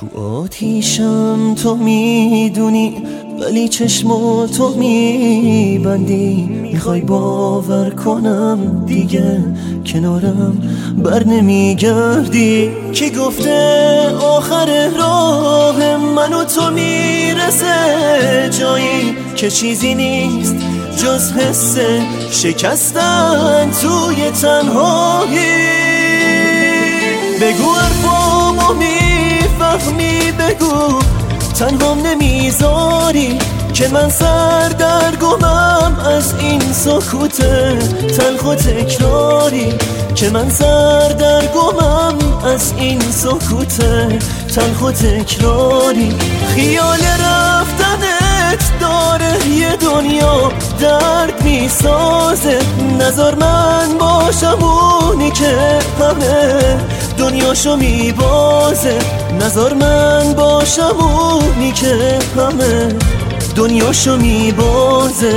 تو آتیشم تو میدونی ولی چشماتو میبندی، میخوای باور کنم دیگه کنارم بر نمیگردی. کی گفته آخر راه من و تو میرسه جایی که چیزی نیست جز حس شکستن توی تنهایی. بگو حرفامو میفهمی، بگو تنهام نمیذاری که من سردرگمم از این سکوت تلخ و تکراری، که من سردرگمم از این سکوت تلخ و تکراری. خیال رفتنت داره یه دنیا درد میسازه، نذار من باشم اونی که همه دنیاشو میبازه، نذار من باشم اونی که همه دنیاشو میبازه.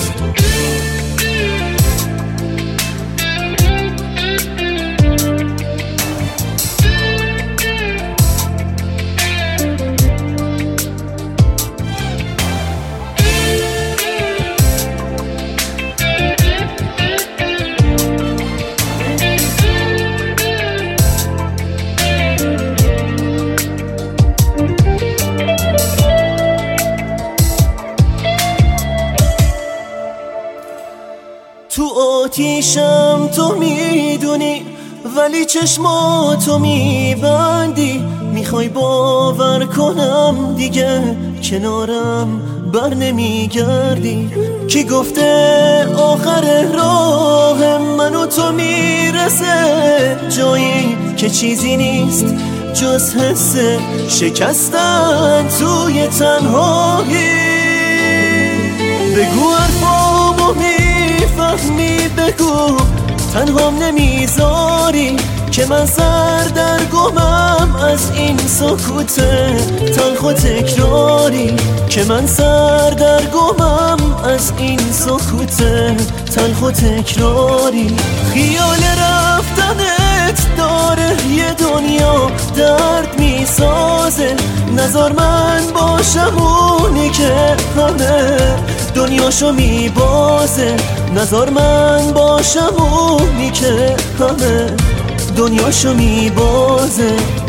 تو آتیشم تو میدونی ولی چشماتو میبندی، میخوای باور کنم دیگه کنارم بر نمیگردی. کی گفته آخر راه من و تو میرسه جایی که چیزی نیست جز حس شکستن توی تنهایی. بگو حرفامو میفهمی، بگو تنهام نمیذاری که من سردرگمم از این سکوت تلخ و تکراری، که من سردرگمم از این سکوت تلخ و تکراری. خیال رفتنت داره یه دنیا درد میسازه، نذار من باشم اونی که همه دنیاشو میبازه، نذار من باشم اونی که همه دنیاشو میبازه.